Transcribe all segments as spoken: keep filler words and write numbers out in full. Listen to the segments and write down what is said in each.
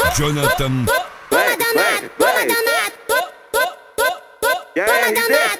Jonathan. Vai, vai, vai. E aí, R D?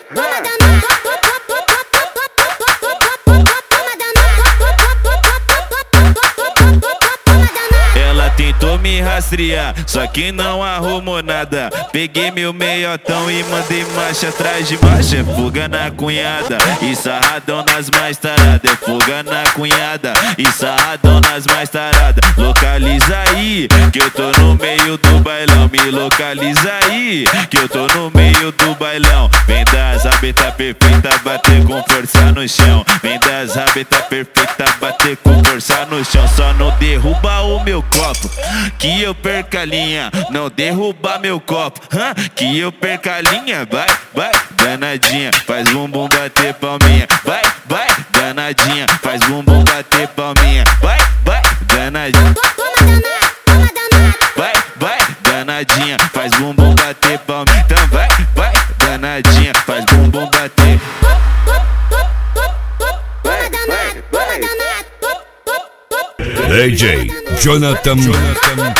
Ela tentou me rastrear, só que não arrumou nada. Peguei meu meiotão e mandei marcha atrás de marcha. É fuga na cunhada e sarradão nas mais taradas. É fuga na cunhada e sarradão nas mais taradas. Localiza aí, que eu tô no meio do bailão. Me localiza aí, que eu tô no meio do bailão. Vem das rabeta perfeita, bater com força no chão. Vem das rabeta perfeita, bater com força no chão. Só não derruba o meu copo, que eu perca a linha. Não derruba meu copo, hã? Que eu perca a linha. Vai, vai, danadinha, faz bumbum bater palminha. Vai, vai, danadinha, faz bumbum bater palminha. Vai, vai, danadinha. Vai, vai, danadinha, faz bumbum bater palminha. Então vai, vai, danadinha, faz bumbum bater. Vai, vai, vai. D J Jonathan. Jonathan.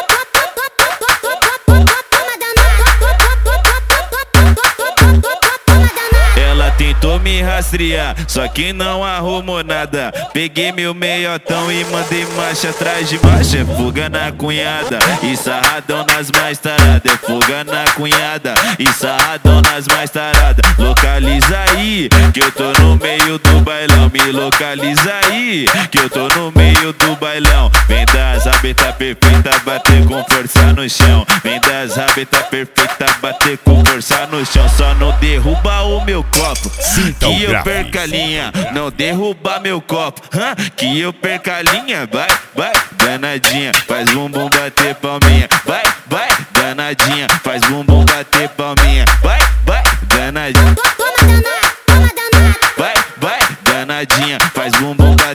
Ela tentou me rastrear, só que não arrumou nada. Peguei meu meiotão e mandei marcha atrás de marcha. É fuga na cunhada e sarradão nas mais taradas. É fuga na cunhada e sarradão nas mais taradas. Localiza aí, que eu tô no meio do bailão. Me localiza aí, que eu tô no meio do bailão. Vem das rabeta perfeita, bater com força no chão. Vem das rabeta perfeita, bater com força no chão. Só não derruba o meu copo, que eu perca a linha. Não derruba meu copo, hã? Que eu perca a linha. Vai, vai, danadinha, faz bumbum bater palminha. Vai, vai, danadinha, faz bumbum bater palminha. Vai, vai, danadinha. Vai, vai, danadinha, faz bumbum bater.